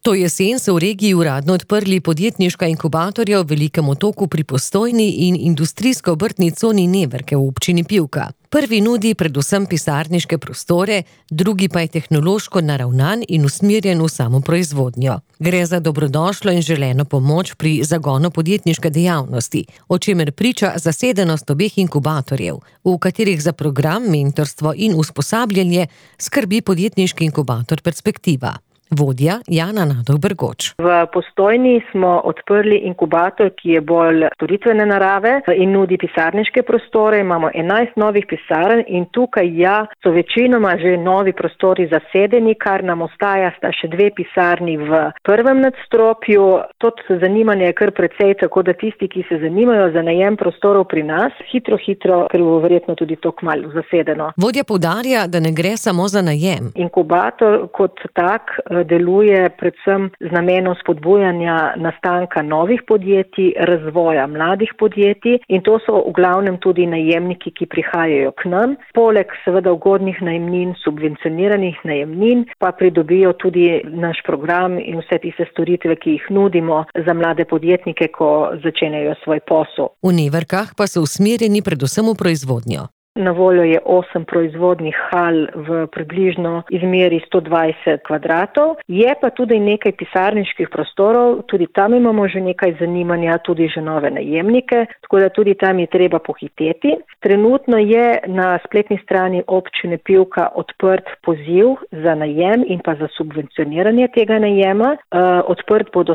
To jesen so v regiji uradno odprli podjetniška inkubatorja v Velikem Otoku pri Postojni in industrijsko obrtni coni Neverke v občini Pivka. Prvi nudi predvsem pisarniške prostore, drugi pa je tehnološko naravnan in usmerjen v samo proizvodnjo. Gre za dobrodošlo in želeno pomoč pri zagonu podjetniške dejavnosti, o čemer priča zasedenost obeh inkubatorjev, v katerih za program, mentorstvo in usposabljanje skrbi podjetniški inkubator Perspektiva. Vodja Jana Nadoh-Bergoč. V Postojni smo odprli inkubator, ki je bolj storitvene narave in nudi pisarniške prostore. Imamo 11 novih pisarn in tukaj so večinoma že novi prostori zasedeni, kar nam ostaja sta še 2 pisarni v prvem nadstropju. Tudi zanimanje je kar precej, tako da tisti, ki se zanimajo za najem prostorov pri nas, hitro, ker bo verjetno tudi to kmalu zasedeno. Vodja poudarja, da ne gre samo za najem. Inkubator kot tak deluje predvsem z namenom spodbujanja nastanka novih podjetij, razvoja mladih podjetij in to so v glavnem tudi najemniki, ki prihajajo k nam. Poleg seveda ugodnih najemnin, subvencioniranih najemnin, pa pridobijo tudi naš program in vse tiste storitve, ki jih nudimo za mlade podjetnike, ko začenjajo svoj posel. V Neverkah pa so usmerjeni predvsem v proizvodnjo. Na voljo je 8 proizvodnih hal v približno izmeri 120 kvadratov. Je pa tudi nekaj pisarniških prostorov, tudi tam imamo že nekaj zanimanja, tudi že nove najemnike, tako da tudi tam je treba pohiteti. Trenutno je na spletni strani občine Pivka odprt poziv za najem in pa za subvencioniranje tega najema. Odprt bo do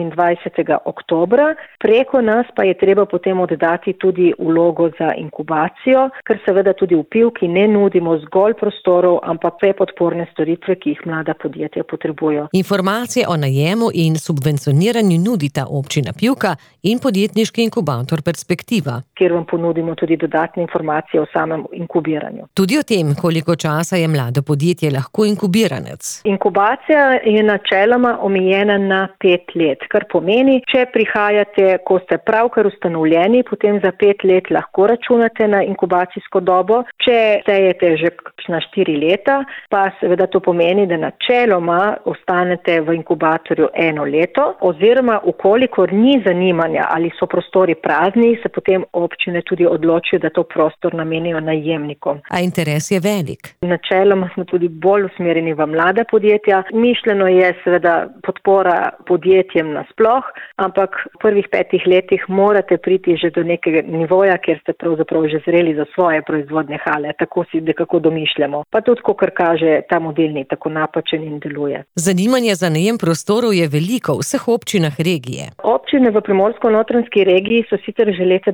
27. oktobra. Preko nas pa je treba potem oddati tudi vlogo za inkubacijo, ker seveda tudi v Pivki ne nudimo zgolj prostorov, ampak vse podporne storitve, ki jih mlada podjetja potrebujejo. Informacije o najemu in subvencioniranju nudita občina Pivka in podjetniški inkubator Perspektiva, kjer vam ponudimo tudi dodatne informacije o samem inkubiranju. Tudi o tem, koliko časa je mlado podjetje lahko inkubiranec. Inkubacija je načeloma omejena na 5 let, kar pomeni, če prihajate, ko ste pravkar ustanovljeni, potem za 5 let lahko računate na inkubacijsko dobo. Če stejete že na 4 leta, pa seveda to pomeni, da načeloma ostanete v inkubatorju 1 leto, oziroma ukolikor ni zanimanja ali so prostori prazni, se potem občine tudi odločijo, da to prostor namenijo najemnikom. A interes je velik. Načeloma smo tudi bolj usmerjeni v mlada podjetja. Mišljeno je seveda podpora podjetjem nasploh, ampak v prvih 5 letih morate priti že do nekega nivoja, kjer ste pravzaprav že zreli za svoje proizvodne hale. Tako si nekako domišljamo. Pa tudi, kakor kaže, ta model ni tako napačen in deluje. Zanimanje za najem prostorov je veliko v vseh občinah regije. Občine v Primorsko-Notranjski regiji so sicer že leta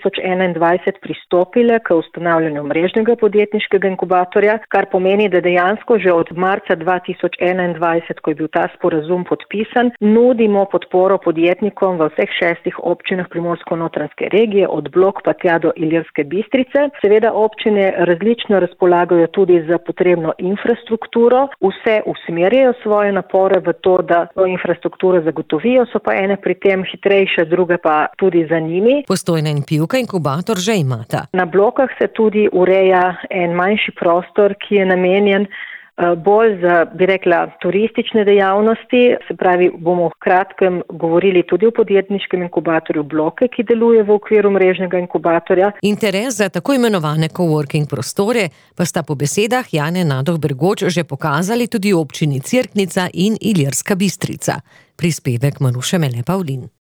2021 pristopile k ustanavljanju mrežnega podjetniškega inkubatorja, kar pomeni, da dejansko že od marca 2021, ko je bil ta sporazum podpisan, nudimo podporo podjetnikom v vseh 6 občinah Primorsko-Notranjske regije, od Blok pa tja do Ilirske Bistrice. Seveda občine različno razpolagajo tudi za potrebno infrastrukturo, vse usmerjajo svoje napore v to, da to infrastrukturo zagotovijo, so pa ene pri tem hitrejše, druge pa tudi za njimi. Postojna in Pivka inkubator že imata. Na Blokah se tudi ureja en manjši prostor, ki je namenjen bolj za, bi rekla, turistične dejavnosti. Se pravi, bomo v kratkem govorili tudi o podjetniškem inkubatorju Bloke, ki deluje v okviru mrežnega inkubatorja. Interes za tako imenovane coworking prostore pa sta po besedah Jane Nadoh-Bergoč že pokazali tudi občini Cerknica in Ilirska Bistrica. Prispevek Maruše Mele Pavlin.